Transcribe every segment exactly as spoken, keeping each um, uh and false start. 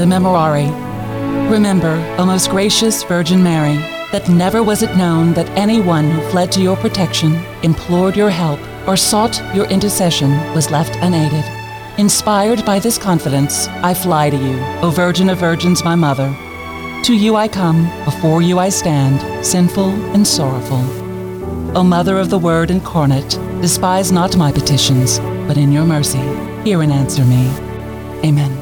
the Memorare. Remember, O most gracious Virgin Mary, that never was it known that anyone who fled to your protection, implored your help, or sought your intercession was left unaided. Inspired by this confidence, I fly to you, O Virgin of Virgins, my Mother. To you I come, before you I stand, sinful and sorrowful. O Mother of the Word incarnate, despise not my petitions, but in your mercy, hear and answer me. Amen.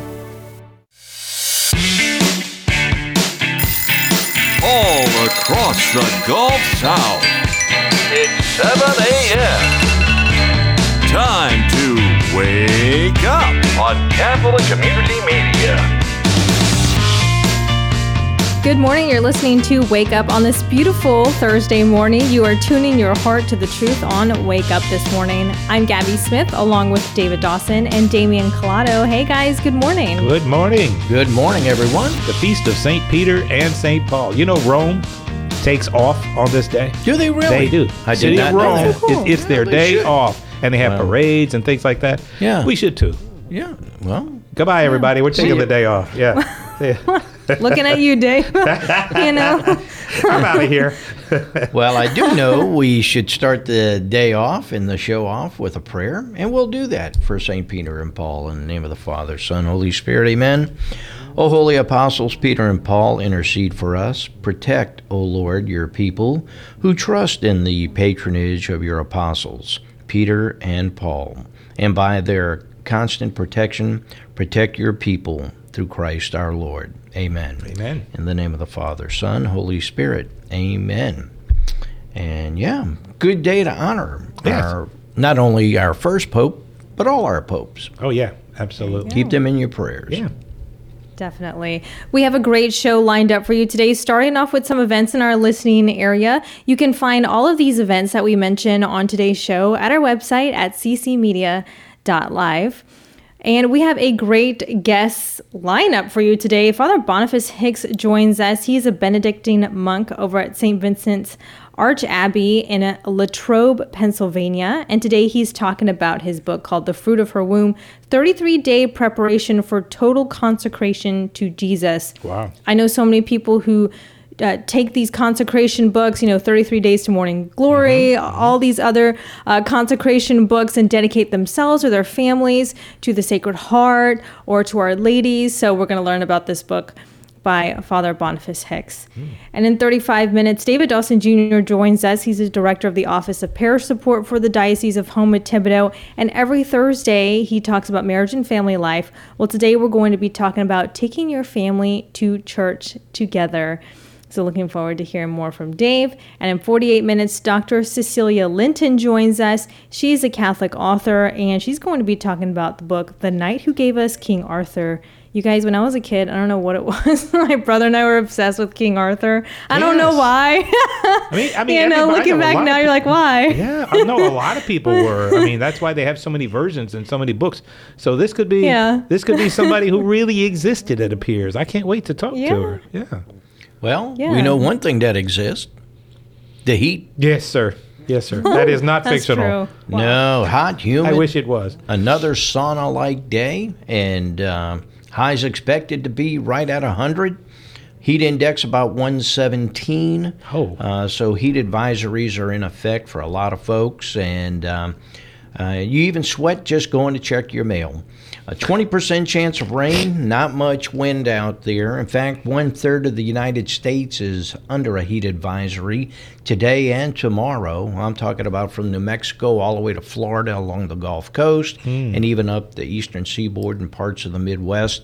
All across the Gulf South, it's seven a.m. Time to wake up on Catholic Community Media. Good morning. You're listening to Wake Up on this beautiful Thursday morning. You are tuning your heart to the truth on Wake Up this morning. I'm Gabby Smith, along with David Dawson and Damian Collado. Hey guys, good morning. Good morning. Good morning, everyone. The feast of Saint Peter and Saint Paul. You know, Rome takes off on this day. Do they really? They do. I did City not of know Rome, that. Cool. it- it's their Yeah, they day should. off, and they have Wow. parades and things like that. Yeah. We should too. Yeah. Well, Goodbye, everybody. We're taking you. the day off. Yeah. Yeah. Looking at you, Dave. You know, I'm out of here. well, I do know we should start the day off and the show off with a prayer, and we'll do that for Saint Peter and Paul in the name of the Father, Son, Holy Spirit. Amen. O holy apostles Peter and Paul, intercede for us. Protect, O Lord, your people who trust in the patronage of your apostles, Peter and Paul, and by their constant protection, protect your people through Christ our Lord. Amen. Amen. In the name of the Father, Son, Holy Spirit. Amen. And yeah, good day to honor Yes. our not only our first pope, but all our popes. Oh, yeah. Absolutely. Keep them in your prayers. Yeah. definitely. We have a great show lined up for you today, starting off with some events in our listening area. You can find all of these events that we mention on today's show at our website at c c media dot live. And we have a great guest lineup for you today. Father Boniface Hicks joins us. He's a Benedictine monk over at Saint Vincent's Arch Abbey in Latrobe, Pennsylvania. And today he's talking about his book called The Fruit of Her Womb, thirty-three day Preparation for Total Consecration to Jesus. Wow. I know so many people who Uh, take these consecration books, you know, thirty-three Days to Morning Glory, mm-hmm. all these other uh, consecration books, and dedicate themselves or their families to the Sacred Heart or to Our Lady. So we're going to learn about this book by Father Boniface Hicks. Mm. And in thirty-five minutes, David Dawson Junior joins us. He's the director of the Office of Parish Support for the Diocese of Houma-Thibodaux. And every Thursday, he talks about marriage and family life. Well, today we're going to be talking about taking your family to church together. So looking forward to hearing more from Dave. And in forty-eight minutes, Doctor Cecilia Linton joins us. She's a Catholic author, and she's going to be talking about the book, The Knight Who Gave Us King Arthur. You guys, when I was a kid, I don't know what it was. My brother and I were obsessed with King Arthur. I don't know Yes. why. I mean, I mean, you know, everybody- I looking know a back lot now, of you're like, why? Yeah, I know a lot of people were. I mean, that's why they have so many versions and so many books. So this could be, Yeah. this could be somebody who really existed. It appears. I can't wait to talk Yeah. to her. Yeah. Well, Yeah. we know one thing that exists. The heat. Yes, sir. Yes, sir. That is not That's fictional. true. Wow. No, hot, humid. I wish it was. Another sauna-like day, and uh, highs expected to be right at one hundred. Heat index about one seventeen. Oh. Uh, so heat advisories are in effect for a lot of folks, and um, uh, you even sweat just going to check your mail. A twenty percent chance of rain, not much wind out there. In fact, one-third of the United States is under a heat advisory today and tomorrow. I'm talking about from New Mexico all the way to Florida along the Gulf Coast Mm. and even up the eastern seaboard and parts of the Midwest.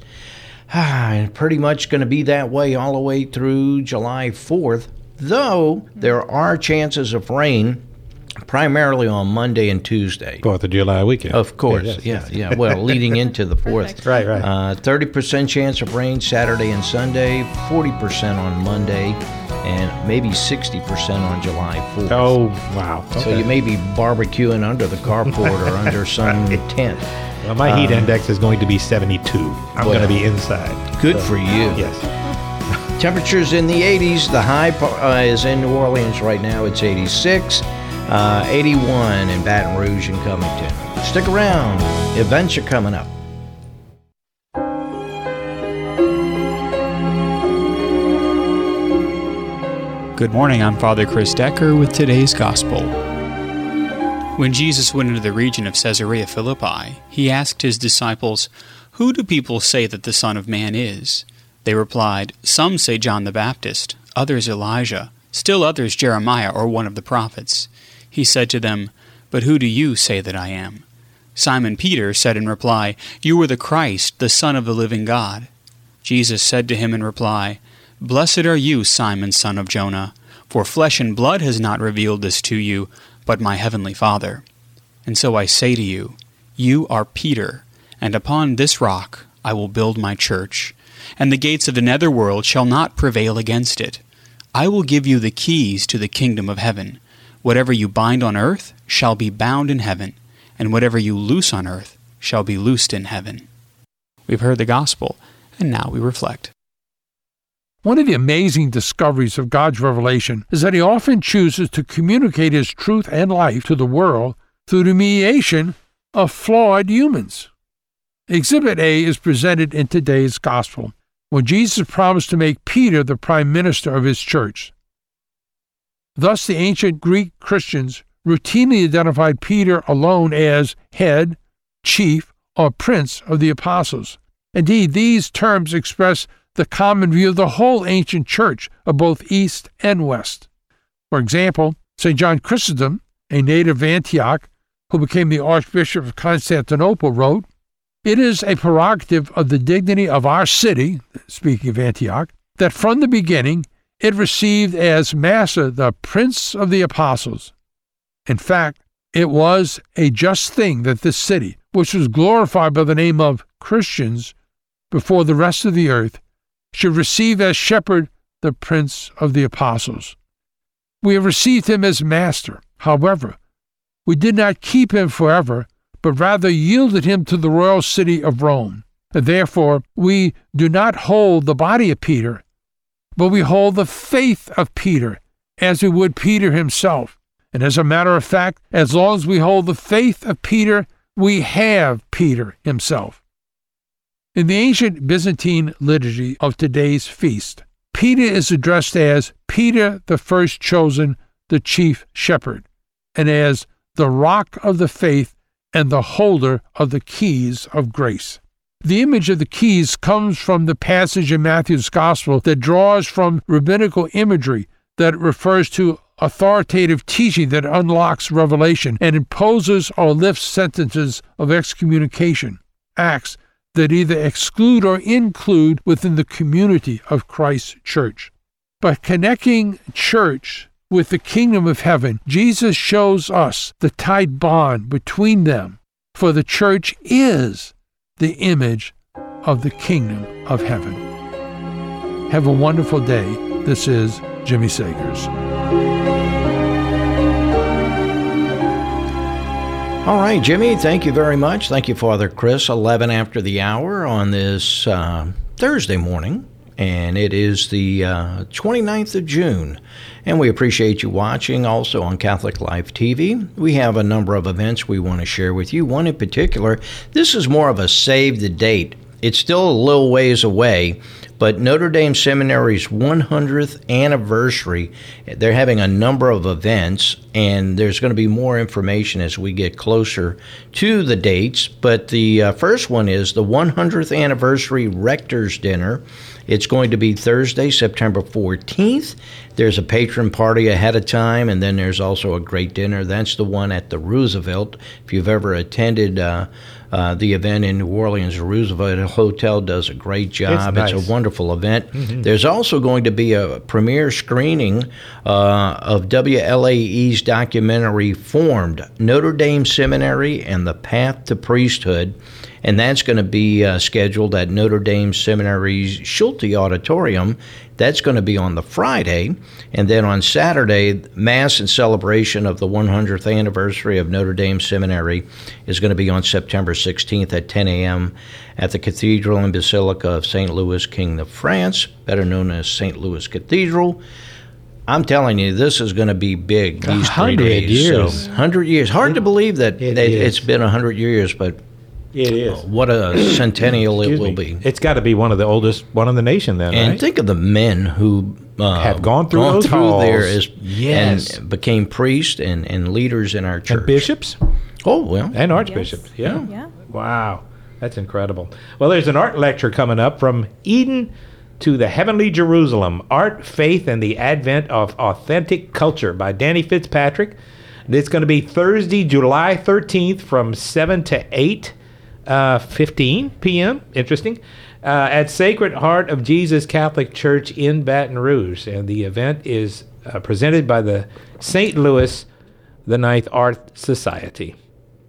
Ah, pretty much going to be that way all the way through July fourth, though there are chances of rain primarily on Monday and Tuesday. Fourth of July weekend. Of course, yes, yeah, yes. yeah. Well, leading into the fourth. Right, right. Uh, thirty percent chance of rain Saturday and Sunday, forty percent on Monday, and maybe sixty percent on July fourth. Oh, wow. So Okay. you may be barbecuing under the carport or under some tent. Well, my heat um, index is going to be seventy-two. I'm well, going to be inside. Good So, for you. Yes. Temperatures in the eighties. The high uh, is in New Orleans right now. It's eighty-six. Uh, eighty-one in Baton Rouge and Covington. Stick around. Events are coming up. Good morning, I'm Father Chris Decker with today's Gospel. When Jesus went into the region of Caesarea Philippi, he asked his disciples, "Who do people say that the Son of Man is?" They replied, "Some say John the Baptist, others Elijah, still others Jeremiah or one of the prophets." He said to them, "But who do you say that I am?" Simon Peter said in reply, "You are the Christ, the Son of the living God." Jesus said to him in reply, "Blessed are you, Simon, son of Jonah, for flesh and blood has not revealed this to you, but my heavenly Father. And so I say to you, you are Peter, and upon this rock I will build my church, and the gates of the netherworld shall not prevail against it. I will give you the keys to the kingdom of heaven. Whatever you bind on earth shall be bound in heaven, and whatever you loose on earth shall be loosed in heaven." We've heard the gospel, and now we reflect. One of the amazing discoveries of God's revelation is that he often chooses to communicate his truth and life to the world through the mediation of flawed humans. Exhibit A is presented in today's gospel, when Jesus promised to make Peter the prime minister of his church. Thus, the ancient Greek Christians routinely identified Peter alone as head, chief, or prince of the apostles. Indeed, these terms express the common view of the whole ancient church of both East and West. For example, Saint John Chrysostom, a native of Antioch, who became the Archbishop of Constantinople, wrote, "It is a prerogative of the dignity of our city," speaking of Antioch, "that from the beginning it received as master the Prince of the Apostles. In fact, it was a just thing that this city, which was glorified by the name of Christians before the rest of the earth, should receive as shepherd the Prince of the Apostles. We have received him as master. However, we did not keep him forever, but rather yielded him to the royal city of Rome. And therefore, we do not hold the body of Peter, but we hold the faith of Peter, as we would Peter himself. And as a matter of fact, as long as we hold the faith of Peter, we have Peter himself." In the ancient Byzantine liturgy of today's feast, Peter is addressed as Peter the first chosen, the chief shepherd, and as the rock of the faith and the holder of the keys of grace. The image of the keys comes from the passage in Matthew's Gospel that draws from rabbinical imagery that refers to authoritative teaching that unlocks revelation and imposes or lifts sentences of excommunication, acts that either exclude or include within the community of Christ's church. By connecting church with the kingdom of heaven, Jesus shows us the tight bond between them, for the church is the image of the kingdom of heaven. Have a wonderful day. This is Jimmy Sagers. All right, Jimmy, thank you very much. Thank you, Father Chris. eleven after the hour on this uh, Thursday morning, and it is the uh, twenty-ninth of June. And we appreciate you watching also on Catholic Life T V. We have a number of events we want to share with you. One in particular, this is more of a save the date. It's still a little ways away, but Notre Dame Seminary's one hundredth anniversary, they're having a number of events, and there's going to be more information as we get closer to the dates. But the uh, first one is the one hundredth anniversary Rector's Dinner. It's going to be Thursday, September fourteenth. There's a patron party ahead of time, and then there's also a great dinner. That's the one at the Roosevelt. If you've ever attended uh, uh, the event in New Orleans, the Roosevelt Hotel does a great job. It's, nice. It's a wonderful event. Mm-hmm. There's also going to be a premiere screening uh, of W L A E's documentary Formed, Notre Dame Seminary and the Path to Priesthood. And that's going to be uh, scheduled at Notre Dame Seminary's Schulte Auditorium. That's going to be on the Friday. And then on Saturday, Mass in celebration of the one hundredth anniversary of Notre Dame Seminary is going to be on September sixteenth at ten a.m. at the Cathedral and Basilica of Saint Louis, King of France, better known as Saint Louis Cathedral. I'm telling you, this is going to be big these three days. Years. So, one hundred years. Hard it, to believe that it, it, it's been one hundred years, but It is. What a centennial it Excuse will me. be. It's got to be one of the oldest one in the nation then, And right? think of the men who uh, Have gone through those halls. there as, Yes. and became priests and, and leaders in our church. And bishops Oh, well. and archbishops. Yeah. Yeah. Wow. That's incredible. Well, there's an art lecture coming up, From Eden to the Heavenly Jerusalem, Art, Faith, and the Advent of Authentic Culture by Danny Fitzpatrick. It's going to be Thursday, July thirteenth from seven to eight uh, fifteen p.m. Interesting. Uh, at Sacred Heart of Jesus Catholic Church in Baton Rouge. And the event is uh, presented by the Saint Louis the Ninth Art Society.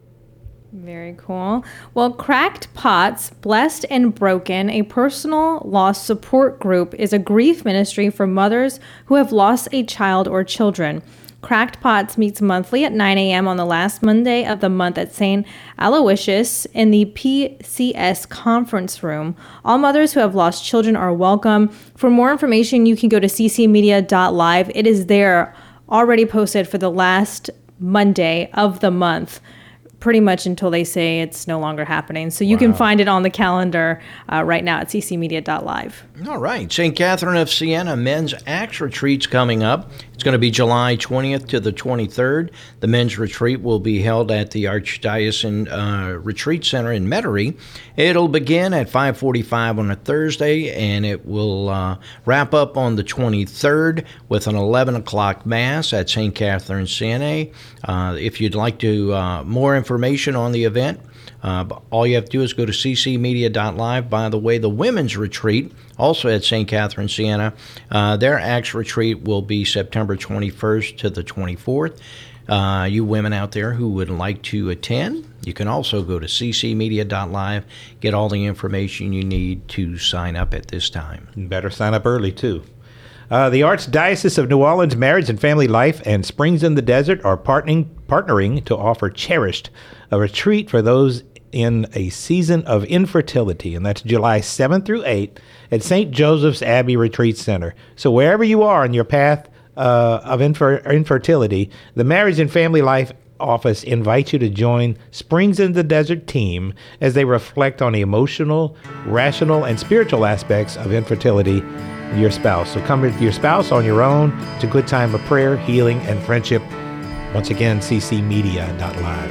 Very cool. Well, Cracked Pots, Blessed and Broken, a personal loss support group, is a grief ministry for mothers who have lost a child or children. Cracked Pots meets monthly at nine a.m. on the last Monday of the month at Saint Aloysius in the P C S conference room. All mothers who have lost children are welcome. For more information, you can go to c c media dot live. It is there already posted for the last Monday of the month, pretty much until they say it's no longer happening. So you can find it on the calendar uh, right now at c c media dot live. All right. Saint Catherine of Siena Men's Acts Retreat's coming up. It's going to be July twentieth to the twenty-third. The men's retreat will be held at the Archdiocesan uh, Retreat Center in Metairie. It'll begin at five forty-five on a Thursday, and it will uh, wrap up on the twenty-third with an eleven o'clock Mass at Saint Catherine Siena. Uh, if you'd like to uh, more information on the event, Uh, all you have to do is go to c c media dot live. By the way, the women's retreat, also at Saint Catherine Siena, uh, their Acts retreat will be September twenty-first to the twenty-fourth. Uh, you women out there who would like to attend, you can also go to c c media dot live, get all the information you need to sign up at this time. You better sign up early, too. Uh, the Archdiocese of New Orleans Marriage and Family Life and Springs in the Desert are partnering, partnering to offer Cherished, a retreat for those in a season of infertility, and that's July seventh through eighth at Saint Joseph's Abbey Retreat Center. So wherever you are in your path uh, of infer- infertility, the Marriage and Family Life office invites you to join Springs in the Desert team as they reflect on the emotional, rational, and spiritual aspects of infertility in your spouse. So come with your spouse on your own. It's a good time of prayer, healing, and friendship. Once again, c c media dot live.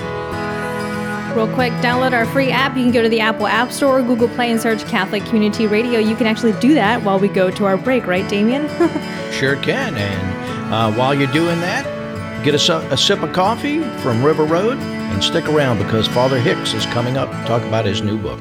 Real quick, download our free app. You can go to the Apple App Store or Google Play and search Catholic Community Radio. You can actually do that while we go to our break, right, Damien? Sure can. And uh, while you're doing that, get a, su- a sip of coffee from River Road and stick around because Father Hicks is coming up to talk about his new book.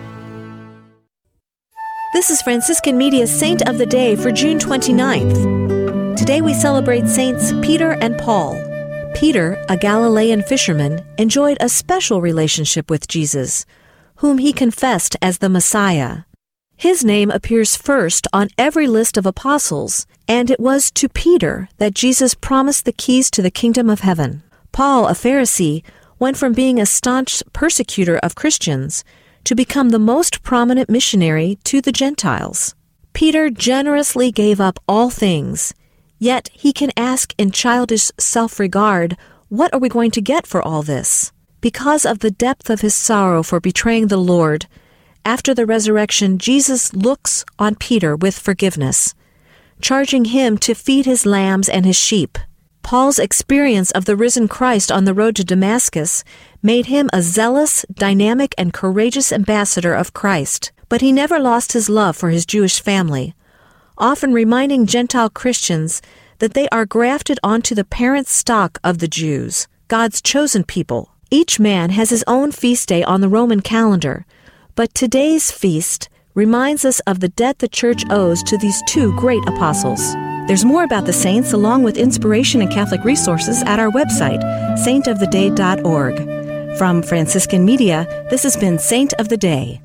This is Franciscan Media's Saint of the Day for June twenty-ninth. Today we celebrate Saints Peter and Paul. Peter, a Galilean fisherman, enjoyed a special relationship with Jesus, whom he confessed as the Messiah. His name appears first on every list of apostles, and it was to Peter that Jesus promised the keys to the kingdom of heaven. Paul, a Pharisee, went from being a staunch persecutor of Christians to become the most prominent missionary to the Gentiles. Peter generously gave up all things, yet he can ask in childish self-regard, what are we going to get for all this? Because of the depth of his sorrow for betraying the Lord, after the resurrection, Jesus looks on Peter with forgiveness, charging him to feed his lambs and his sheep. Paul's experience of the risen Christ on the road to Damascus made him a zealous, dynamic, and courageous ambassador of Christ, but he never lost his love for his Jewish family, often reminding Gentile Christians that they are grafted onto the parent stock of the Jews, God's chosen people. Each man has his own feast day on the Roman calendar, but today's feast reminds us of the debt the Church owes to these two great apostles. There's more about the saints along with inspiration and Catholic resources at our website, saint of the day dot org. From Franciscan Media, this has been Saint of the Day.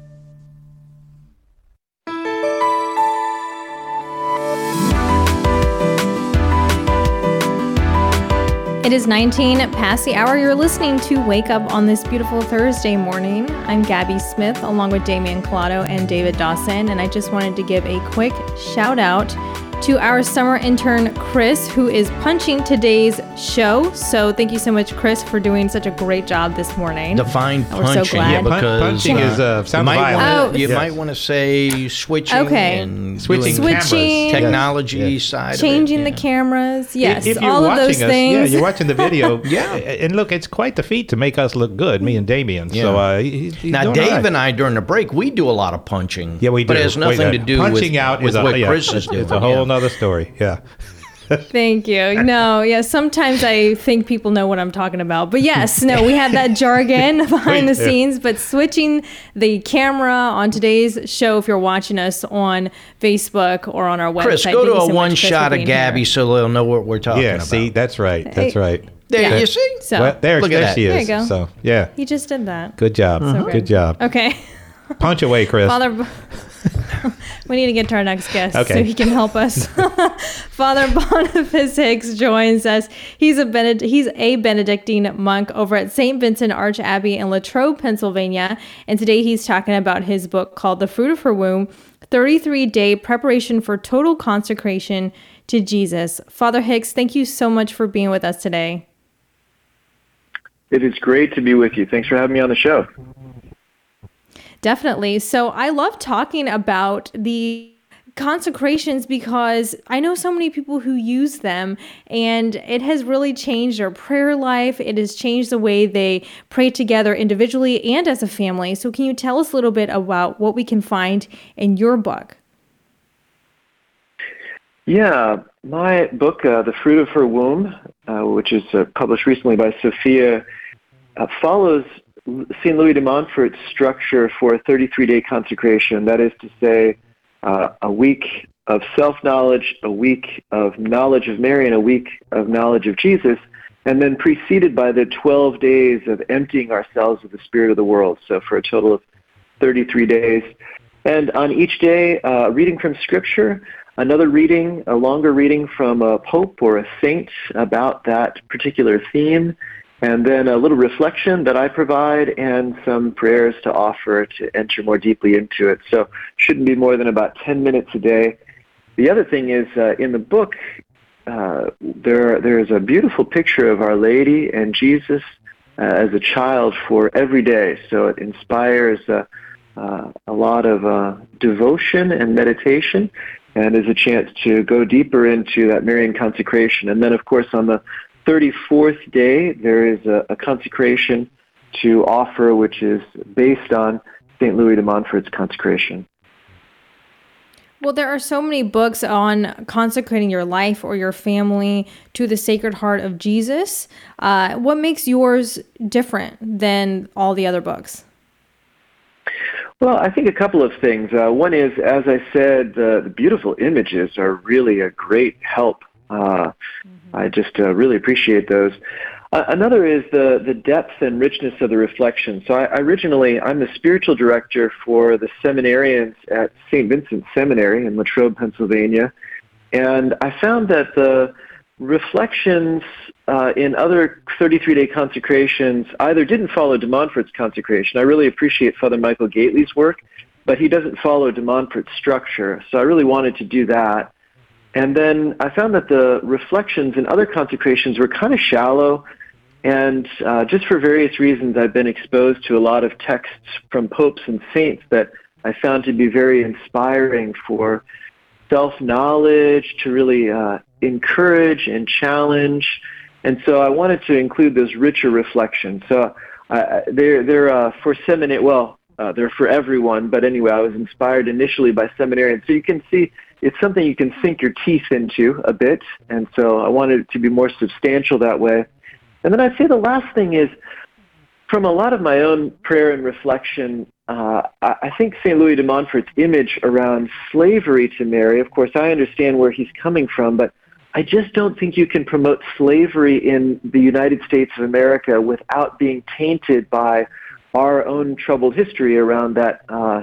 It is nineteen past the hour. You're listening to Wake Up on this beautiful Thursday morning. I'm Gabby Smith along with Damian Collado and David Dawson, and I just wanted to give a quick shout out to our summer intern Chris, who is punching today's show. So thank you so much, Chris, for doing such a great job this morning. Define And we're so punching, glad. Yeah, pun- because punching uh, is, uh, you sounds might violent. wanna, Oh, you yes. might want to say switching Okay. and Switching doing cameras. Switching. technology Yeah. side Changing of it. the cameras. Yes, If you're all of watching those us, things. yeah, you're watching the video. Yeah. and look, it's quite the feat to make us look good, me and Damien. So Yeah. uh, he- he's Now, doing Dave all right. and I, during the break, we do a lot of punching. Yeah, we do. But it has Wait, nothing uh, to do punching with, out with is a, what yeah, Chris is it's, doing. it's a whole yeah. nother story. Yeah. Thank you. No, yeah, sometimes I think people know what I'm talking about. But yes, no, we have that jargon behind the Yeah. scenes. But switching the camera on today's show, if you're watching us on Facebook or on our website. Chris, go thank to you a so much, one Chris, for shot of being Gabby here. so they'll know what we're talking Yeah, about. see, that's right. That's Hey. right. There, Yeah. you see? So Well, there, Look at there that. she is. There you go. So, yeah. he just did that. Good job. So Good job. Okay. Punch away, Chris. Father, we need to get to our next guest Okay. so he can help us. Father Boniface Hicks joins us. He's a Bened- he's a Benedictine monk over at Saint Vincent Arch Abbey in Latrobe, Pennsylvania. And today he's talking about his book called The Fruit of Her Womb, thirty-three day Preparation for Total Consecration to Jesus. Father Hicks, thank you so much for being with us today. It is great to be with you. Thanks for having me on the show. Definitely. So I love talking about the consecrations because I know so many people who use them, and it has really changed their prayer life. It has changed the way they pray together individually and as a family. So can you tell us a little bit about what we can find in your book? Yeah, my book, uh, The Fruit of Her Womb, uh, which is uh, published recently by Sophia, uh, follows Saint Louis de Montfort's structure for a thirty-three day consecration. That is to say, uh, a week of self-knowledge, a week of knowledge of Mary, and a week of knowledge of Jesus, and then preceded by the twelve days of emptying ourselves of the spirit of the world. So for a total of thirty-three days. And on each day, uh, reading from Scripture, another reading, a longer reading from a pope or a saint about that particular theme, and then a little reflection that I provide and some prayers to offer to enter more deeply into it. So shouldn't be more than about ten minutes a day. The other thing is uh, in the book, uh, there there is a beautiful picture of Our Lady and Jesus uh, as a child for every day. So it inspires uh, uh, a lot of uh, devotion and meditation, and is a chance to go deeper into that Marian consecration. And then, of course, on the thirty-fourth day, there is a, a consecration to offer, which is based on Saint Louis de Montfort's consecration. Well, there are so many books on consecrating your life or your family to the Sacred Heart of Jesus. Uh, what makes yours different than all the other books? Well, I think a couple of things. Uh, one is, as I said, uh, the beautiful images are really a great help. Uh, mm-hmm. I just uh, really appreciate those. Uh, another is the, the depth and richness of the reflection. So I, I originally, I'm the spiritual director for the seminarians at Saint Vincent Seminary in Latrobe, Pennsylvania. And I found that the reflections uh, in other thirty-three day consecrations either didn't follow de Montfort's consecration. I really appreciate Father Michael Gately's work, but he doesn't follow de Montfort's structure. So I really wanted to do that. And then I found that the reflections in other consecrations were kind of shallow, and uh, just for various reasons I've been exposed to a lot of texts from popes and saints that I found to be very inspiring for self-knowledge, to really uh, encourage and challenge. And so I wanted to include those richer reflections. So uh, they're, they're uh, for seminary, well, uh, they're for everyone, but anyway, I was inspired initially by seminarians. So you can see it's something you can sink your teeth into a bit, and so I wanted it to be more substantial that way. And then I'd say the last thing is, from a lot of my own prayer and reflection, uh, I think Saint Louis de Montfort's image around slavery to Mary, of course, I understand where he's coming from, but I just don't think you can promote slavery in the United States of America without being tainted by our own troubled history around that uh,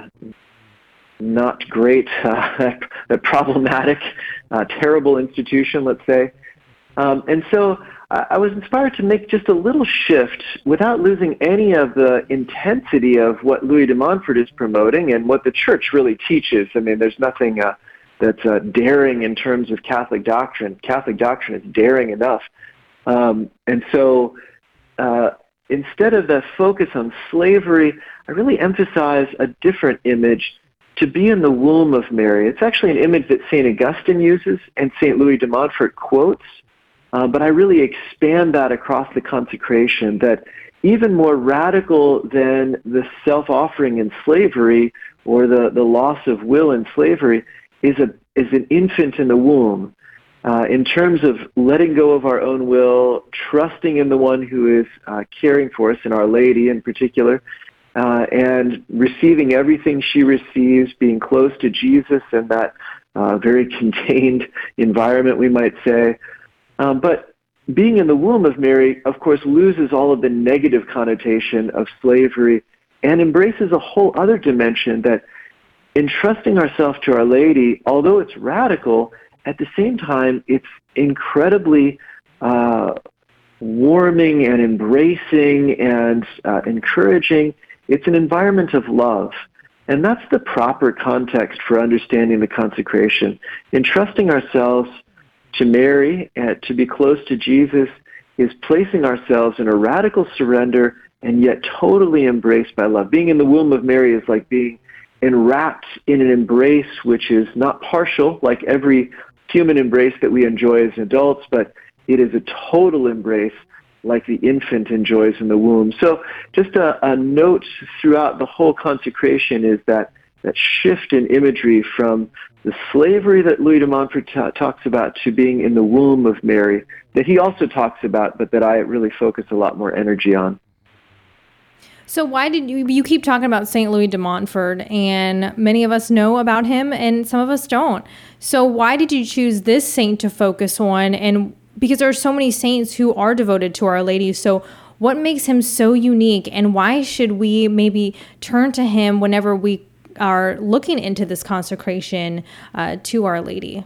not great, uh, that problematic, uh, terrible institution, let's say. Um, and so I was inspired to make just a little shift without losing any of the intensity of what Louis de Montfort is promoting and what the Church really teaches. I mean, there's nothing uh, that's uh, daring in terms of Catholic doctrine. Catholic doctrine is daring enough. Um, and so uh, instead of the focus on slavery, I really emphasize a different image, to be in the womb of Mary. It's actually an image that Saint Augustine uses and Saint Louis de Montfort quotes, uh, but I really expand that across the consecration, that even more radical than the self-offering in slavery or the, the loss of will in slavery is, a, is an infant in the womb. Uh, in terms of letting go of our own will, trusting in the one who is uh, caring for us, in Our Lady in particular, Uh, and receiving everything she receives, being close to Jesus in that uh, very contained environment, we might say. Um, but being in the womb of Mary, of course, loses all of the negative connotation of slavery and embraces a whole other dimension, that entrusting ourselves to Our Lady, although it's radical, at the same time, it's incredibly uh, warming and embracing and uh, encouraging. It's an environment of love, and that's the proper context for understanding the consecration. Entrusting ourselves to Mary and to be close to Jesus is placing ourselves in a radical surrender and yet totally embraced by love. Being in the womb of Mary is like being enwrapped in an embrace which is not partial, like every human embrace that we enjoy as adults, but it is a total embrace like the infant enjoys in the womb. So just a, a note throughout the whole consecration is that, that shift in imagery from the slavery that Louis de Montfort t- talks about to being in the womb of Mary, that he also talks about, but that I really focus a lot more energy on. So why did you, you keep talking about Saint Louis de Montfort, and many of us know about him and some of us don't. So why did you choose this saint to focus on? And because there are so many saints who are devoted to Our Lady. So what makes him so unique, and why should we maybe turn to him whenever we are looking into this consecration uh, to Our Lady?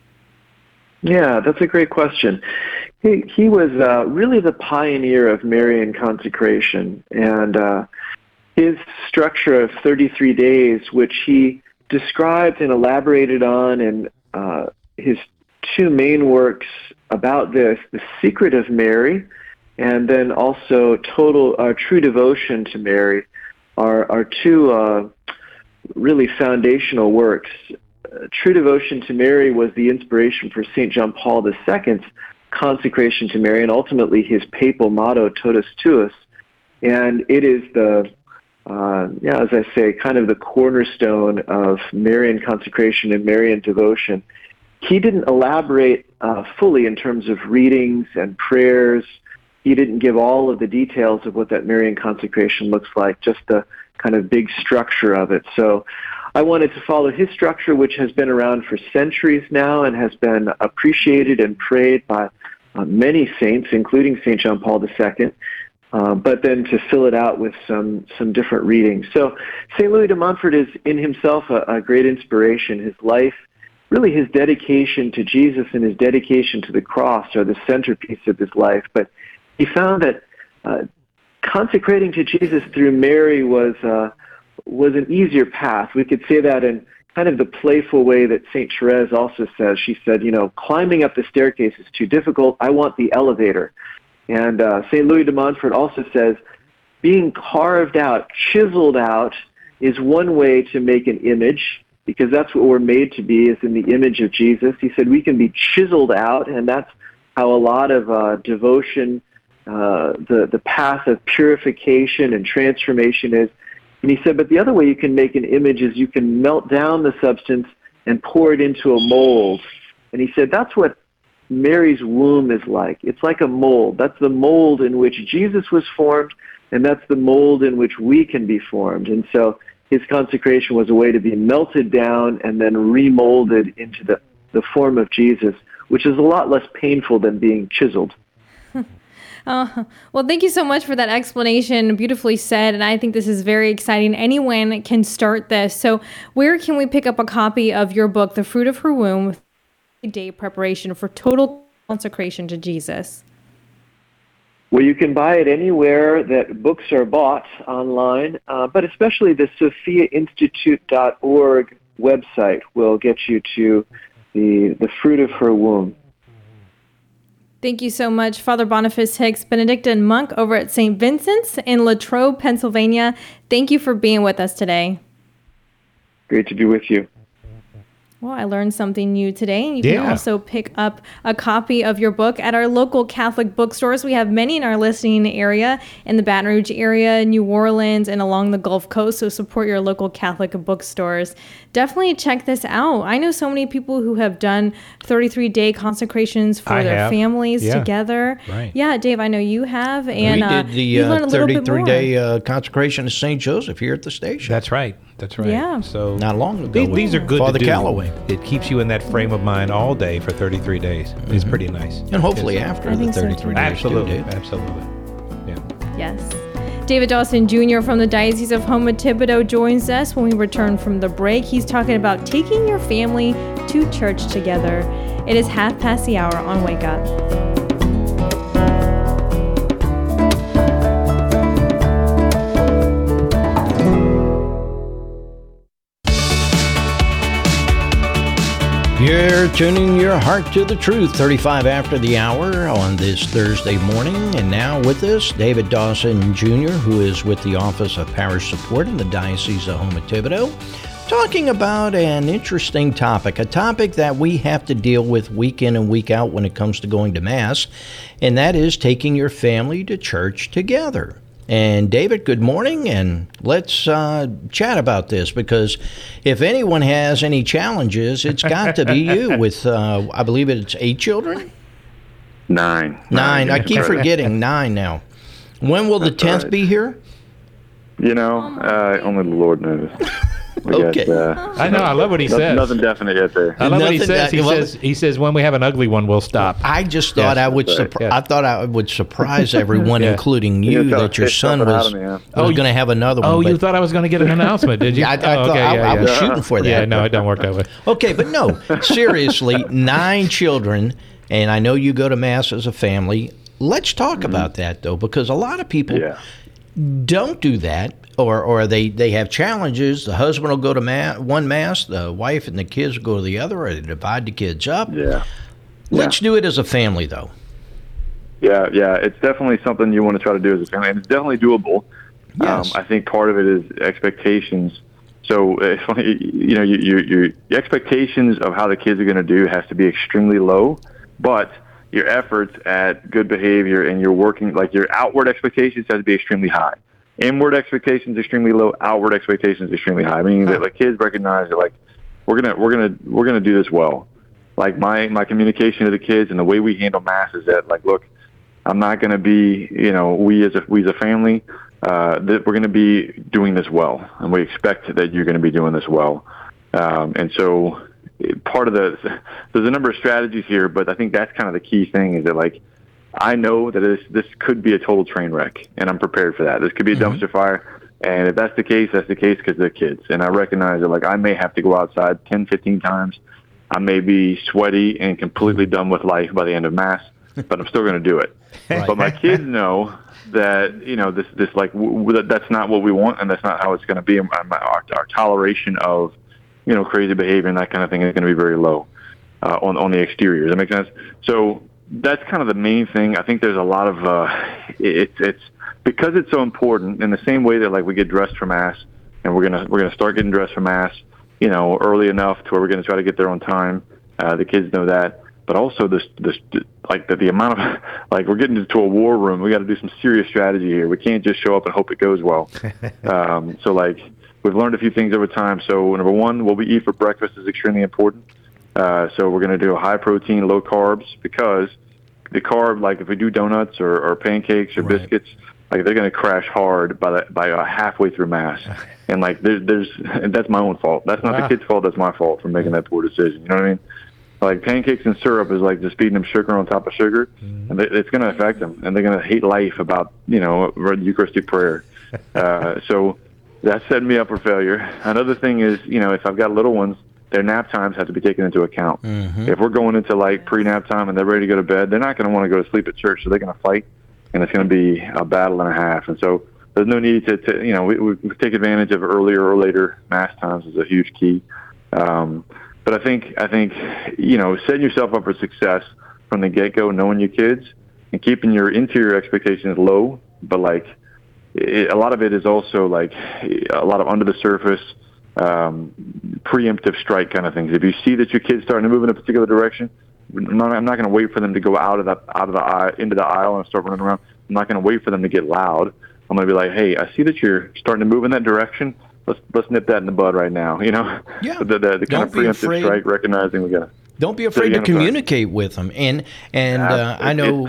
Yeah, that's a great question. He, he was uh, really the pioneer of Marian consecration, and uh, his structure of thirty-three days, which he described and elaborated on in uh, his two main works about this, The Secret of Mary, and then also Total uh, True Devotion to Mary, are, are two uh, really foundational works. Uh, True Devotion to Mary was the inspiration for Saint John Paul the Second's consecration to Mary, and ultimately his papal motto, Totus Tuus. And it is the, uh, yeah, as I say, kind of the cornerstone of Marian consecration and Marian devotion. He didn't elaborate uh, fully in terms of readings and prayers. He didn't give all of the details of what that Marian consecration looks like, just the kind of big structure of it. So I wanted to follow his structure, which has been around for centuries now and has been appreciated and prayed by uh, many saints, including Saint John Paul the Second, uh, but then to fill it out with some, some different readings. So Saint Louis de Montfort is in himself a, a great inspiration. His life, really his dedication to Jesus and his dedication to the cross are the centerpiece of his life. But he found that uh, consecrating to Jesus through Mary was uh, was an easier path. We could say that in kind of the playful way that Saint Therese also says. She said, you know, climbing up the staircase is too difficult. I want the elevator. And uh, Saint Louis de Montfort also says, being carved out, chiseled out, is one way to make an image, because that's what we're made to be, is in the image of Jesus. He said we can be chiseled out, and that's how a lot of uh, devotion, uh, the, the path of purification and transformation is. And he said, but the other way you can make an image is you can melt down the substance and pour it into a mold. And he said that's what Mary's womb is like. It's like a mold. That's the mold in which Jesus was formed, and that's the mold in which we can be formed. And so his consecration was a way to be melted down and then remolded into the, the form of Jesus, which is a lot less painful than being chiseled. Uh, well, thank you so much for that explanation. Beautifully said. And I think this is very exciting. Anyone can start this. So where can we pick up a copy of your book, The Fruit of Her Womb, Day Preparation for Total Consecration to Jesus? Well, you can buy it anywhere that books are bought online, uh, but especially the Sophia Institute dot org website will get you to the, the Fruit of Her Womb. Thank you so much, Father Boniface Hicks, Benedictine monk over at Saint Vincent's in Latrobe, Pennsylvania. Thank you for being with us today. Great to be with you. Well, I learned something new today. You can Yeah. also pick up a copy of your book at our local Catholic bookstores. We have many in our listening area, in the Baton Rouge area, New Orleans, and along the Gulf Coast. So support your local Catholic bookstores. Definitely check this out. I know so many people who have done thirty-three day consecrations for I their have. families Yeah. together. Right. Yeah, Dave, I know you have. And we uh, did the you learned uh, a little bit thirty-three more. day uh, consecration of Saint Joseph here at the station. That's right. That's right. Yeah. So Not long ago. these, with these are good Father to do. Calloway. It keeps you in that frame of mind all day for thirty-three days. It's pretty nice. And hopefully Yes. after I the think so, thirty-three too. days. Absolutely. Too, Dave. Absolutely. Yeah. Yes. David Dawson Junior from the Diocese of Houma Thibodeau joins us when we return from the break. He's talking about taking your family to church together. It is half past the hour on Wake Up. You're tuning your heart to the truth, thirty-five after the hour on this Thursday morning. And now with us, David Dawson Junior, who is with the Office of Parish Support in the Diocese of Houma Thibodeau, talking about an interesting topic, a topic that we have to deal with week in and week out when it comes to going to Mass, and that is taking your family to church together. And David, good morning, and let's uh, chat about this, because if anyone has any challenges, it's got to be you with, uh, I believe it's eight children? Nine. Nine. I yes, keep brother. forgetting nine now. When will the That's all tenth right. be here? You know, uh, only the Lord knows. We Okay. Got, uh, I know. I love what he nothing, says. nothing definite yet there. I love what he Nothing says. that- He well- says he says when we have an ugly one, we'll stop. I just thought Yes, I would. that's right. Surpri- Yeah. I thought I would surprise everyone, Yeah. including You you, gotta that your fish son something out was, of me, huh? was Oh, you- going to have another one. Oh, you but- thought I was going to get an announcement, did you? I, I, oh, thought okay, I, yeah, I yeah. was shooting for that. Yeah, no, it don't work that way. Okay, but no, seriously, nine children, and I know you go to Mass as a family. Let's talk about that, though, because a lot of people Yeah. don't do that, or, or they, they have challenges. The husband will go to ma- one Mass, the wife and the kids will go to the other, or they divide the kids up. Yeah. Let's do it as a family, though. Yeah, yeah, it's definitely something you want to try to do as a family, and it's definitely doable. Yes. Um, I think part of it is expectations. So it's funny, you know, you, you, you, your expectations of how the kids are going to do has to be extremely low, but your efforts at good behavior and your working, like your outward expectations, has to be extremely high. Inward expectations extremely low. Outward expectations extremely high. Meaning that the kids recognize that, like, we're gonna we're gonna we're gonna do this well. Like my my communication to the kids and the way we handle Mass is that, like, look, I'm not going to be, you know, we as a we as a family, uh, that we're going to be doing this well, and we expect that you're going to be doing this well. Um, and so, part of the there's a number of strategies here, but I think that's kind of the key thing is that, like, I know that this this could be a total train wreck, and I'm prepared for that. This could be a dumpster fire, and if that's the case, that's the case because they're kids. And I recognize that, like, I may have to go outside ten, fifteen times. I may be sweaty and completely done with life by the end of Mass, but I'm still going to do it. Right. But my kids know that, you know, this this like w- w- that that's not what we want, and that's not how it's going to be. And my, our, our toleration of, you know, crazy behavior and that kind of thing is going to be very low uh, on on the exterior. Does that make sense? So that's kind of the main thing. I think there's a lot of uh, it's it's because it's so important. In the same way that, like, we get dressed for Mass, and we're gonna we're gonna start getting dressed for Mass, you know, early enough to where we're gonna try to get there on time. Uh, the kids know that. But also this, this, like the, the amount of, like, we're getting into a war room. We got to do some serious strategy here. We can't just show up and hope it goes well. um, so, like, we've learned a few things over time. So, number one, what we eat for breakfast is extremely important. Uh, so we're going to do a high protein, low carbs, because the carb, like if we do donuts or, or pancakes or Right. biscuits, like they're going to crash hard by the, by uh, halfway through Mass. And, like, there's, there's, and that's my own fault. That's not Wow. the kid's fault. That's my fault for making that poor decision. You know what I mean? Like, pancakes and syrup is like just feeding them sugar on top of sugar, and they, it's going to affect them, and they're going to hate life about, you know, Eucharistic prayer. Uh, so that's setting me up for failure. Another thing is, you know, if I've got little ones, their nap times have to be taken into account. If we're going into, like, pre-nap time and they're ready to go to bed, they're not going to want to go to sleep at church, so they're going to fight, and it's going to be a battle and a half. And so there's no need to, to you know, we, we take advantage of earlier or later Mass times is a huge key. Um, But I think, I think, you know, setting yourself up for success from the get-go, knowing your kids and keeping your interior expectations low, but like it, a lot of it is also like a lot of under the surface, um, preemptive strike kind of things. If you see that your kid's starting to move in a particular direction, I'm not, I'm not going to wait for them to go out of the out of the aisle, into the aisle and start running around. I'm not going to wait for them to get loud. I'm going to be like, hey, I see that you're starting to move in that direction. Let's let's nip that in the bud right now. You know, yeah. the, the, the kind of preemptive strike, recognizing we got to. Don't be afraid to communicate with them. And and uh, I know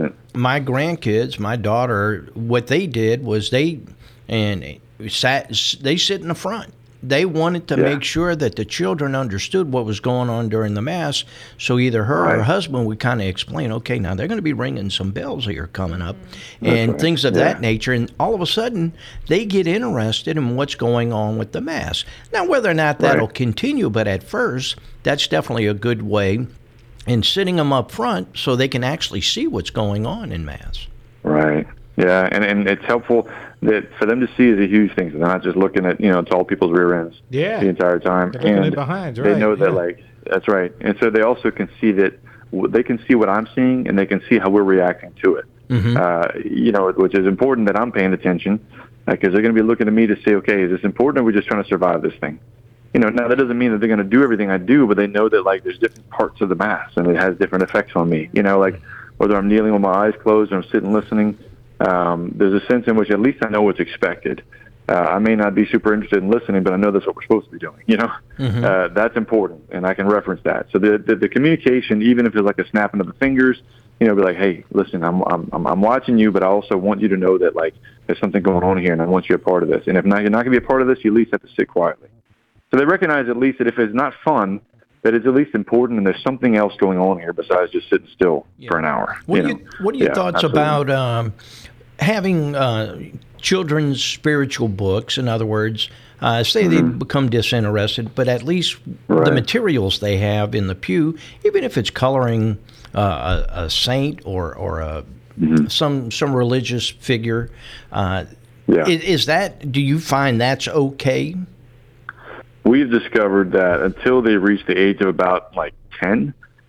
my grandkids, my daughter, what they did was they and sat they sit in the front. They wanted to yeah. make sure that the children understood what was going on during the Mass. So either her right. or her husband would kind of explain, okay, now they're going to be ringing some bells here coming up and right. things of yeah. that nature. And all of a sudden, they get interested in what's going on with the Mass. Now, whether or not that'll right. continue, but at first, that's definitely a good way in sitting them up front so they can actually see what's going on in Mass. Right. Yeah, and, and it's helpful that for them to see is a huge thing. So they're not just looking at, you know, tall people's rear ends yeah. the entire time. They're looking and at behinds, right. They know that, yeah. like, that's right. And so they also can see that, they can see what I'm seeing, and they can see how we're reacting to it. Mm-hmm. Uh, you know, which is important that I'm paying attention, because uh, they're going to be looking at me to say, okay, is this important, or are we just trying to survive this thing? You know, now that doesn't mean that they're going to do everything I do, but they know that, like, there's different parts of the Mass, and it has different effects on me. You know, like, whether I'm kneeling with my eyes closed or I'm sitting listening, Um, there's a sense in which at least I know what's expected. Uh, I may not be super interested in listening, but I know that's what we're supposed to be doing. You know, mm-hmm. uh, that's important, and I can reference that. So the, the the communication, even if it's like a snapping of the fingers, you know, be like, hey, listen, I'm I'm I'm watching you, but I also want you to know that, like, there's something going on here, and I want you a part of this. And if not, you're not going to be a part of this, you at least have to sit quietly. So they recognize at least that if it's not fun, that it's at least important, and there's something else going on here besides just sitting still yeah. for an hour. What you are, know? you, what are your yeah, thoughts absolutely. about um, having uh, children's spiritual books? In other words, uh, say mm-hmm. they become disinterested, but at least right. the materials they have in the pew, even if it's coloring uh, a, a saint or or a mm-hmm. some some religious figure, uh, yeah. is, is that? Do you find that's okay? We've discovered that until they reach the age of about like ten,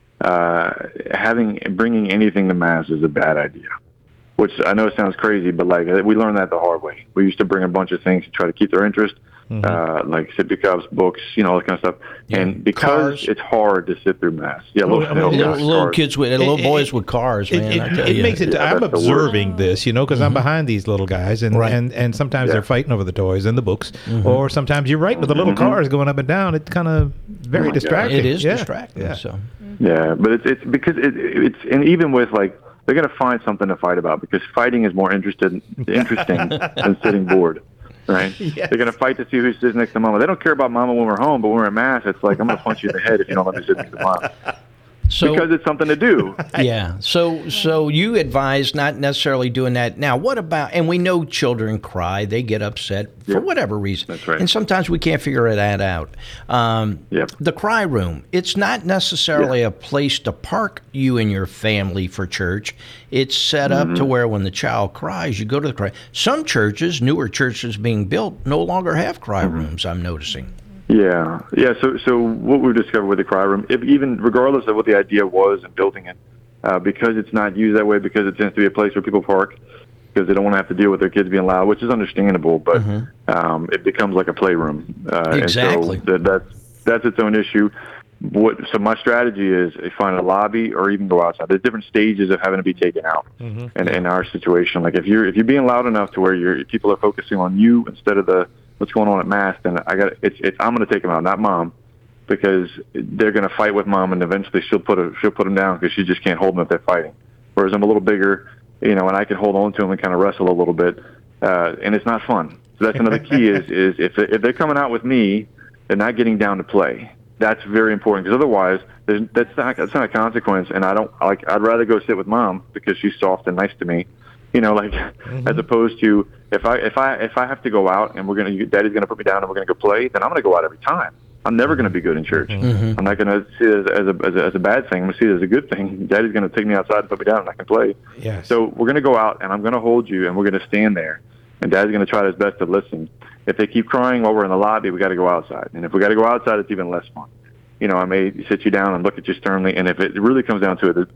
uh, having bringing anything to Mass is a bad idea. Which I know sounds crazy, but like we learned that the hard way. We used to bring a bunch of things to try to keep their interest, mm-hmm. uh, like sippy cups, books, you know, all that kind of stuff. Yeah. And because cars. It's hard to sit through Mass, yeah, little, I mean, little, little, little kids with little it, boys it, with cars, man. It, I tell it you. makes it. Yeah, I'm observing this, you know, because mm-hmm. I'm behind these little guys, and right. and, and sometimes yeah. they're fighting over the toys and the books, mm-hmm. or sometimes you're right with the little mm-hmm. cars going up and down. It's kind of very oh distracting. It is yeah. distracting. Yeah. So. Yeah, but it's it's because it, it's and even with like. They're going to find something to fight about because fighting is more interested, interesting than sitting bored, right? Yes. They're going to fight to see who sits next to Mama. They don't care about Mama when we're home, but when we're at Mass, it's like, I'm going to punch you in the head if you don't let me sit next to Mama. So, because it's something to do. Yeah. So so you advise not necessarily doing that. Now, what about, and we know children cry, they get upset for yep. whatever reason. That's right. And sometimes we can't figure that out. Um, yep. The cry room, it's not necessarily yeah. a place to park you and your family for church. It's set up mm-hmm. to where when the child cries, you go to the cry. Some churches, newer churches being built, no longer have cry mm-hmm. rooms, I'm noticing. Yeah, yeah. So, so what we've discovered with the cry room, if, even regardless of what the idea was in building it, uh, because it's not used that way, because it tends to be a place where people park, because they don't want to have to deal with their kids being loud, which is understandable, but mm-hmm. um, it becomes like a playroom. Uh, exactly. And so that, that's that's its own issue. What? So my strategy is find a lobby or even go outside. There's different stages of having to be taken out. Mm-hmm. And in our situation, like if you're if you're being loud enough to where you're people are focusing on you instead of the what's going on at Mass, then I got it's it's I'm going to take them out, not Mom, because they're going to fight with Mom, and eventually she'll put a, she'll put them down because she just can't hold them if they're fighting. Whereas I'm a little bigger, you know, and I can hold on to them and kind of wrestle a little bit, uh, and it's not fun. So that's another key is is if if they're coming out with me, they're not getting down to play. That's very important because otherwise, there's, that's not that's not a consequence. And I don't like. I'd rather go sit with Mom because she's soft and nice to me. You know, like mm-hmm. as opposed to if I if I if I have to go out and we're gonna Daddy's gonna put me down and we're gonna go play, then I'm gonna go out every time. I'm never gonna be good in church. Mm-hmm. I'm not gonna see it as, as a as a as a bad thing. I'm gonna see it as a good thing. Daddy's gonna take me outside and put me down and I can play. Yes. So we're gonna go out and I'm gonna hold you and we're gonna stand there and Dad's gonna try his best to listen. If they keep crying while we're in the lobby, we got to go outside. And if we got to go outside, it's even less fun. You know, I may sit you down and look at you sternly, and if it really comes down to it,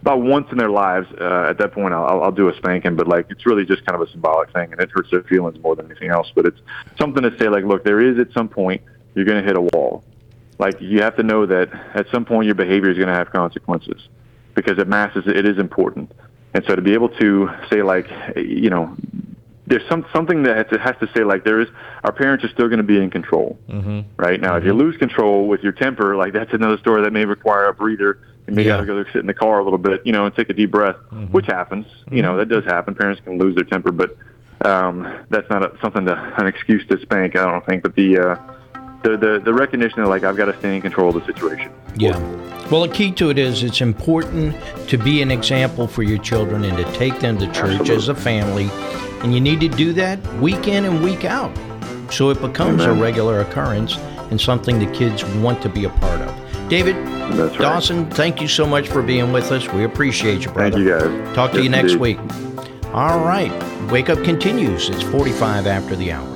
about once in their lives, uh, at that point, I'll, I'll do a spanking, but like it's really just kind of a symbolic thing, and it hurts their feelings more than anything else. But it's something to say, like, look, there is at some point you're going to hit a wall. Like, you have to know that at some point your behavior is going to have consequences, because at Mass it is important. And so to be able to say, like, you know, there's some something that has to, has to say, like, there is, our parents are still going to be in control, mm-hmm. right? Now, mm-hmm. if you lose control with your temper, like, that's another story that may require a breather. You may yeah. got to go sit in the car a little bit, you know, and take a deep breath, mm-hmm. which happens. Mm-hmm. You know, that does happen. Parents can lose their temper, but um, that's not a, something to, an excuse to spank, I don't think. But the, uh, the, the, the recognition of, like, I've got to stay in control of the situation. Yeah. Well, the key to it is it's important to be an example for your children and to take them to church Absolutely. As a family. And you need to do that week in and week out, so it becomes Amen. A regular occurrence and something the kids want to be a part of. David That's right. Dawson, thank you so much for being with us. We appreciate you, brother. Thank you, guys. Talk to yes, you next indeed. week. All right. Wake Up continues. It's forty-five after the hour.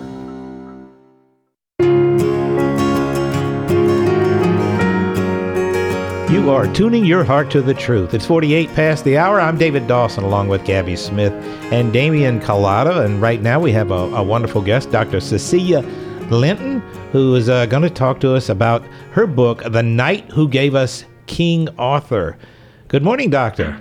You are tuning your heart to the truth. It's forty-eight past the hour. I'm David Dawson, along with Gabby Smith and Damian Collada. And right now we have a, a wonderful guest, Doctor Cecilia Linton, who is uh, going to talk to us about her book, The Knight Who Gave Us King Arthur. Good morning, Doctor.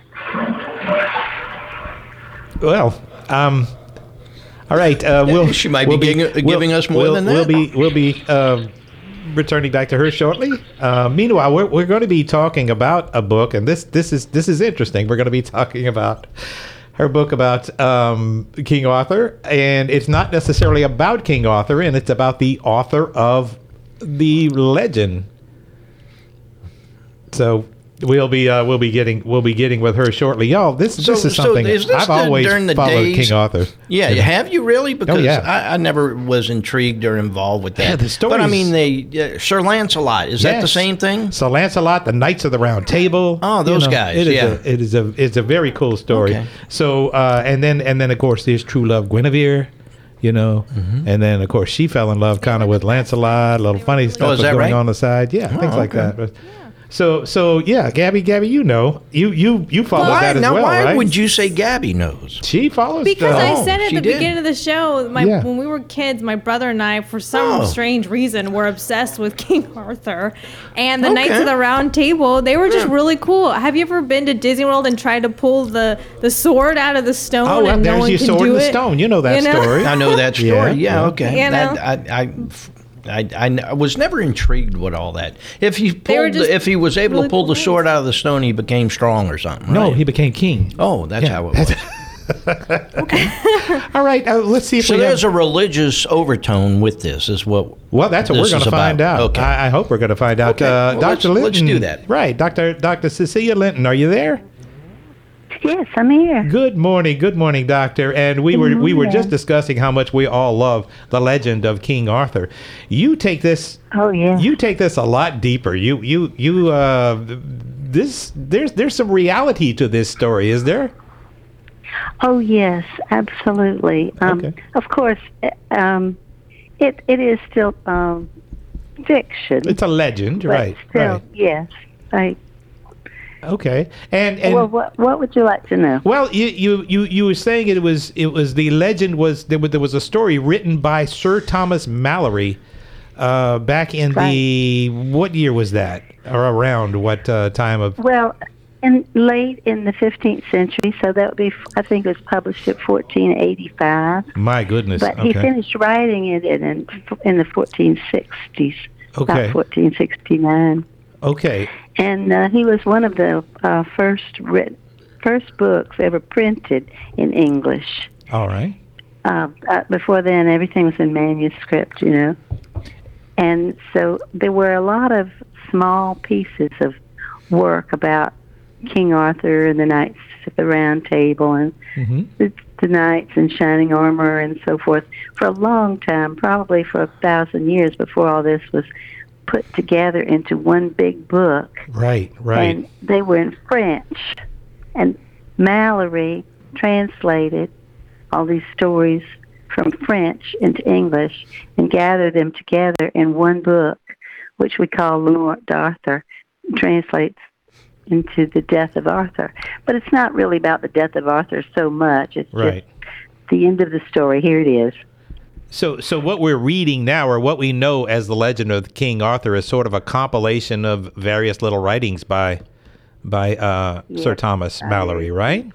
Well, um, all right. Uh, we'll, she might we'll be, be giving, we'll, giving us more we'll, than that. We'll be, we'll be uh, returning back to her shortly. Uh, meanwhile, we're, we're going to be talking about a book, and this this is this is interesting. We're going to be talking about her book about um, King Arthur, and it's not necessarily about King Arthur, and it's about the author of the legend. So we'll be uh, we'll be getting we'll be getting with her shortly, y'all. This so, this is so something is this I've the, always during the followed days, King Arthur. Yeah, you know? Have you really? Because oh, yeah. I, I never was intrigued or involved with that. Yeah, the stories. But I mean, they uh, Sir Lancelot. Is yes. that the same thing? Sir Lancelot, the Knights of the Round Table. Oh, those you know, guys. It is yeah, a, it is a it's a very cool story. Okay. So uh, and then and then of course there's True Love Guinevere. You know, mm-hmm. and then of course she fell in love kind of with Lancelot. A little funny stuff oh, was going right? on the side. Yeah, oh, things like okay. that. But, So, so yeah, Gabby, Gabby, you know, you you you follow why, that as now well, why right? would you say Gabby knows? She follows because the, I said oh, at the did. beginning of the show, my, Yeah. when we were kids, my brother and I, for some Oh. strange reason, were obsessed with King Arthur and the Okay. Knights of the Round Table. They were just Yeah. really cool. Have you ever been to Disney World and tried to pull the, the sword out of the stone? Oh, well, and there's no one your can sword do in the it? stone. You know that You know? story. I know that story. Yeah, Yeah, yeah. okay. You know? That, I, I, I, I, I was never intrigued with all that. If he were pulled, just the, if he was able really to pull cool the sword out of the stone, he became strong or something. No, right? he became king. Oh, that's Yeah, how it was. All right, uh, let's see if So we there's have. a religious overtone with this, is what. Well, that's what this we're going is to find about. out. Okay. I, I hope we're going to find out. Okay, Uh, well, Doctor let's- Linton, let's do that. Right, Doctor Doctor Cecilia Linton, are you there? Yes, I'm here. Good morning, good morning, Doctor. And we Good were we were morning. just discussing how much we all love the legend of King Arthur. You take this. Oh, yeah. You take this a lot deeper. You you you. Uh, this there's there's some reality to this story, is there? Oh, yes, absolutely. Um, Okay. Of course, uh, um, it it is still um, fiction. It's a legend, but right? Still, right. yes. I, Okay. And and well, what what would you like to know? well, you, you you you were saying it was it was the legend was there was, there was a story written by Sir Thomas Malory uh, back in the what year was that, or around what uh, time of? Well, in late in the fifteenth century, so that would be, I think it was published at fourteen eighty-five. My goodness. But okay. he finished writing it in in, in the fourteen sixties, Okay. about fourteen sixty-nine. Okay. And uh, he was one of the uh, first writ- first books ever printed in English. All right. Uh, uh, before then, everything was in manuscript, you know. And so there were a lot of small pieces of work about King Arthur and the Knights of the Round Table and Mm-hmm. the, the knights in shining armor and so forth for a long time, probably for a thousand years before all this was put together into one big book. Right. Right. And they were in French. And Mallory translated all these stories from French into English and gathered them together in one book, which we call Le Morte d'Arthur. Translates into the death of Arthur. But it's not really about the death of Arthur so much. It's Right. just the end of the story. Here it is. So, so what we're reading now, or what we know as the legend of King Arthur, is sort of a compilation of various little writings by, by uh, Yes, Sir Thomas Malory, right?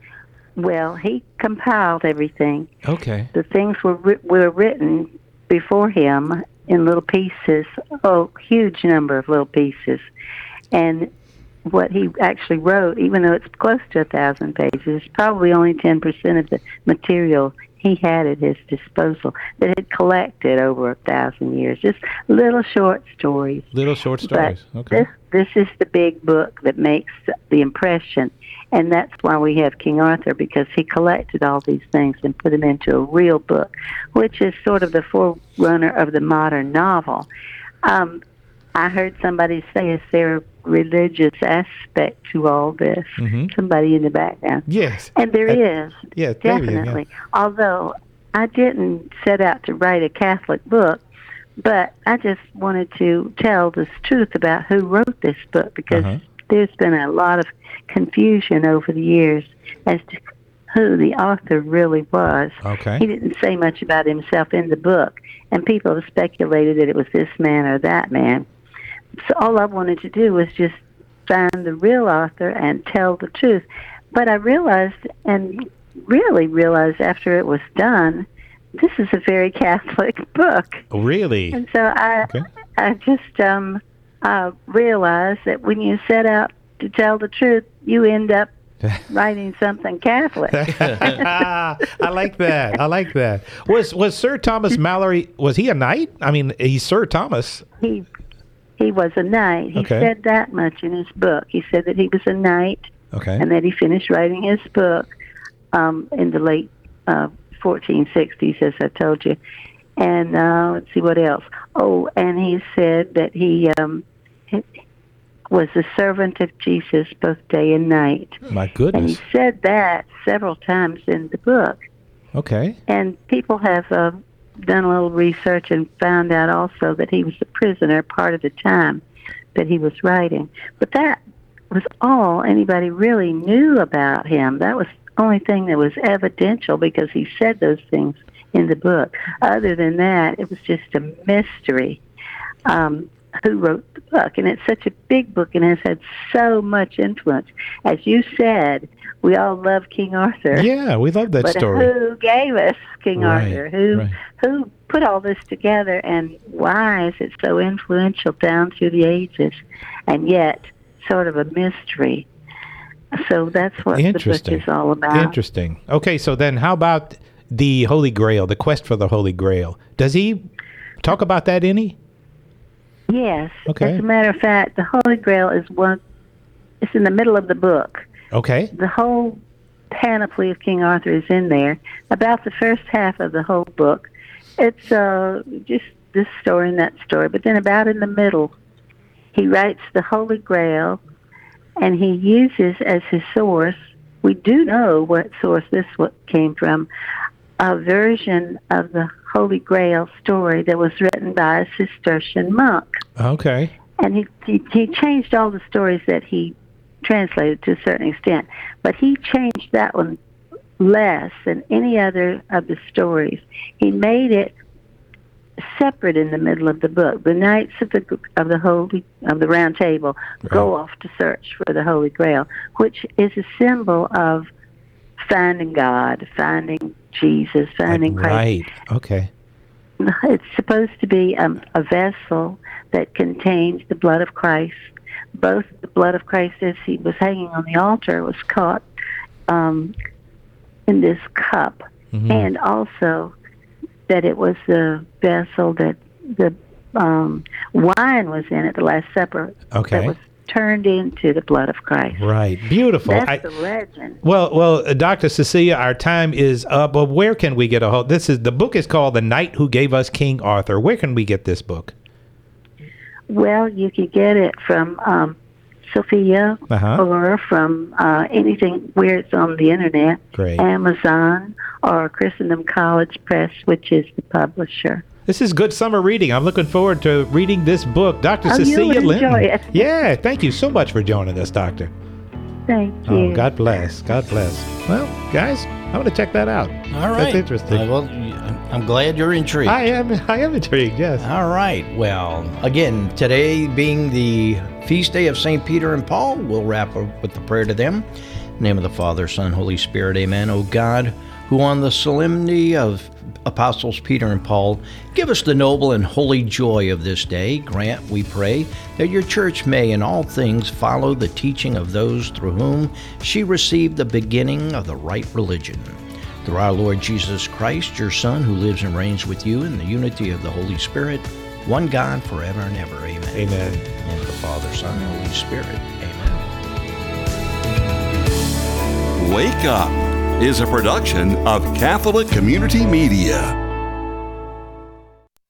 Well, he compiled everything. Okay. The things were wri- were written before him in little pieces, oh, huge number of little pieces. And what he actually wrote, even though it's close to a thousand pages, is probably only ten percent of the material he had at his disposal that had collected over a thousand years. Just little short stories. Little short stories. But Okay. This, this is the big book that makes the impression. And that's why we have King Arthur, because he collected all these things and put them into a real book, which is sort of the forerunner of the modern novel. Um, I heard somebody say, is there a religious aspect to all this? Mhm. Somebody in the background. Yes. And there Uh, is, yeah, maybe, yeah. definitely. Although I didn't set out to write a Catholic book, but I just wanted to tell the truth about who wrote this book, because Uh-huh. there's been a lot of confusion over the years as to who the author really was. Okay. He didn't say much about himself in the book, and people have speculated that it was this man or that man. So all I wanted to do was just find the real author and tell the truth. But I realized, and really realized after it was done, this is a very Catholic book. Really? And so I, Okay. I just um, uh, realized that when you set out to tell the truth, you end up writing something Catholic. I like that. I like that. Was was Sir Thomas Malory, was he a knight? I mean, he's Sir Thomas. He he was a knight. He Okay. said that much in his book. He said that he was a knight, Okay. and that he finished writing his book um, in the late uh, fourteen sixties, as I told you. And uh, let's see what else. Oh, and he said that he, um, he was a servant of Jesus both day and night. My And goodness. he said that several times in the book. Okay. And people have uh, done a little research and found out also that he was a prisoner part of the time that he was writing. But that was all anybody really knew about him. That was the only thing that was evidential, because he said those things in the book. Other than that, it was just a mystery. Um, who wrote the book. And it's such a big book and has had so much influence. As you said, we all love King Arthur. Yeah, we love that but story. who gave us King Right, Arthur? Who right. who put all this together, and why is it so influential down through the ages, and yet sort of a mystery? So that's what the book Interesting. is all about. Interesting. Okay, so then how about the Holy Grail, the quest for the Holy Grail? Does he talk about that any? Yes. Okay. As a matter of fact, the Holy Grail is one. It's in the middle of the book. Okay. The whole panoply of King Arthur is in there. About the first half of the whole book, it's uh, just this story and that story. But then about in the middle, he writes the Holy Grail, and he uses as his source, we do know what source this one came from, a version of the Holy Grail story that was written by a Cistercian monk. Okay. And he, he, he changed all the stories that he translated to a certain extent, but he changed that one less than any other of the stories. He made it separate in the middle of the book. The knights of the of the holy of the Round Table go off to search for the Holy Grail, which is a symbol of finding God, finding Jesus, finding Christ. Right. Okay. It's supposed to be um, a vessel that contains the blood of Christ. Both the blood of Christ as he was hanging on the altar was caught um, in this cup, Mhm. and also that it was the vessel that the um, wine was in at the Last Supper Okay. that was turned into the blood of Christ. Right. Beautiful. That's I- the legend. Well, well, uh, Doctor Cecilia, our time is up. But where can we get a hold? This is the book is called "The Knight Who Gave Us King Arthur." Where can we get this book? Well, you could get it from um, Sophia Uh-huh. or from uh, anything where it's on the internet, Great. Amazon or Christendom College Press, which is the publisher. This is good summer reading. I'm looking forward to reading this book. Doctor Oh, Cecilia you'll enjoy Linton. it. Yeah, thank you so much for joining us, Doctor. Thank you. Oh, God bless. God bless. Well, guys, I'm going to check that out. All right. That's interesting. Uh, well, I'm glad you're intrigued. I am I am intrigued, yes. All right. Well, again, today being the feast day of Saint Peter and Paul, we'll wrap up with the prayer to them. In the name of the Father, Son, Holy Spirit, amen. O God, who on the solemnity of Apostles Peter and Paul, give us the noble and holy joy of this day. Grant, we pray, that your church may in all things follow the teaching of those through whom she received the beginning of the right religion. Through our Lord Jesus Christ, your Son, who lives and reigns with you in the unity of the Holy Spirit, one God, forever and ever. Amen. Amen. And the Father, Son, and Holy Spirit. Amen. Wake Up is a production of Catholic Community Media.